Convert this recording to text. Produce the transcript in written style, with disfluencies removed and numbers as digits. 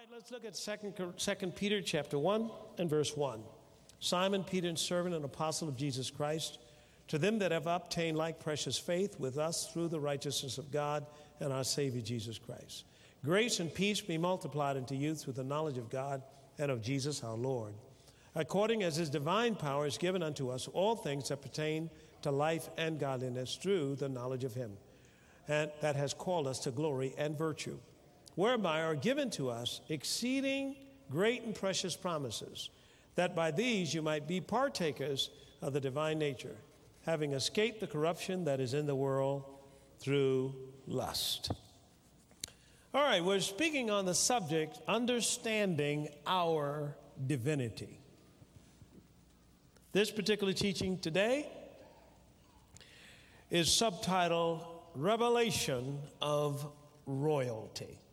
Let's look at Second Peter chapter 1 and verse 1. Simon Peter, servant and apostle of Jesus Christ, to them that have obtained like precious faith with us through the righteousness of God and our Savior Jesus Christ. Grace and peace be multiplied unto you through the knowledge of God and of Jesus our Lord, according as his divine power is given unto us all things that pertain to life and godliness through the knowledge of him, and that has called us to glory and virtue, whereby are given to us exceeding great and precious promises, that by these you might be partakers of the divine nature, having escaped the corruption that is in the world through lust. All right, we're speaking on the subject, understanding our divinity. This particular teaching today is subtitled Revelation of Royalty.